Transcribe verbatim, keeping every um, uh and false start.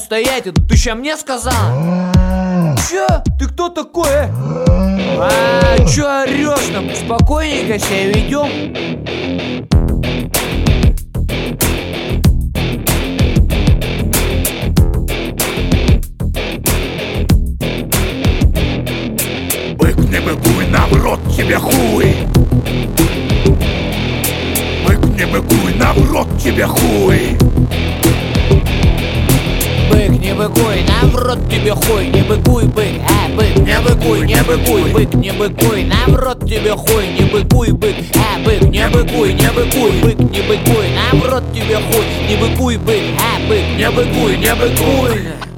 стоять, это ты ща мне сказал? Чё? Ты кто такой, э? А, чё орёшь там? Спокойненько себя ведём. Бык, не быкуй, на в рот тебе хуй. Бык, не быкуй, на в рот тебе хуй. Бык, не быкуй, на в рот тебе хуй. Не быкуй, бык, а, бык, не быкуй, не быкуй, бык, не быкуй, на в рот тебе хуй. Не быкуй, бык, а, бык, не быкуй, не быкуй, бык, не быкуй, на в рот тебе хуй. Не быкуй, бык, а, бык, не быкуй, не быкуй.